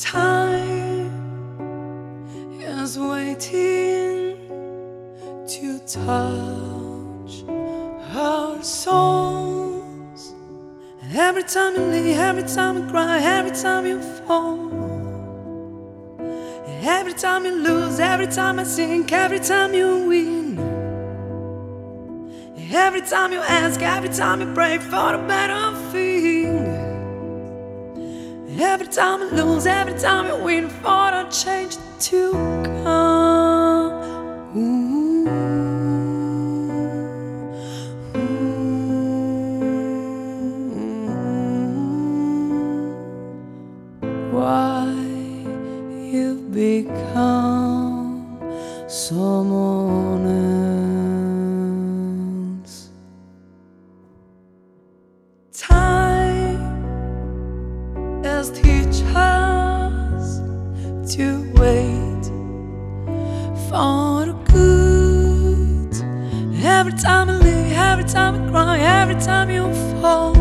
Time is waiting to touch our souls. Every time you leave, every time you cry, every time you fall, every time you lose, every time I sink, every time you win, every time you ask, every time you pray for a better thing. Every time you lose, every time you win, for a change to come. Ooh, why you've become someone else. Time has teach us to wait for the good. Every time you live, every time you cry, every time you fall,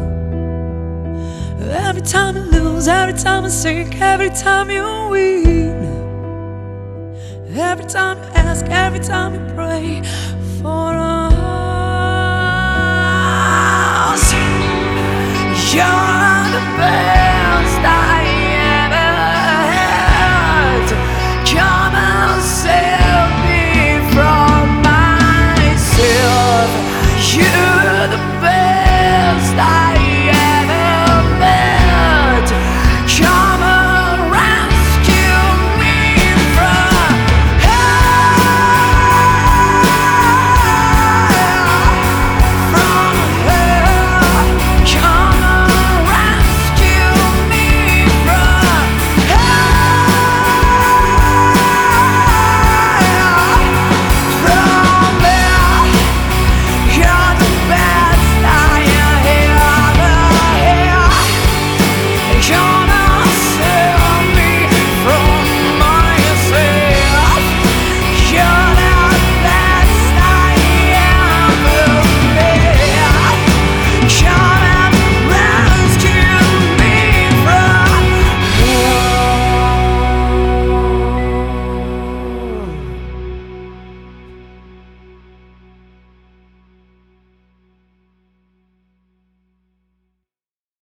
every time you lose, every time you sink, every time you win, every time you ask, every time you pray for us. You're